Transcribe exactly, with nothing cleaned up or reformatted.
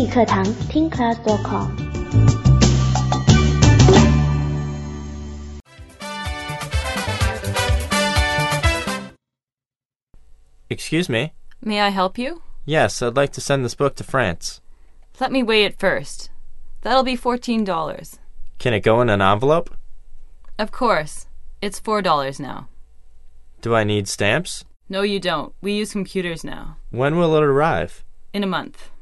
语课堂 听 class dot com。 Excuse me? May I help you? Yes, I'd like to send this book to France. Let me weigh it first. That'll be fourteen dollars. Can it go in an envelope? Of course. It's four dollars now. Do I need stamps? No, you don't. We use computers now. When will it arrive? In a month.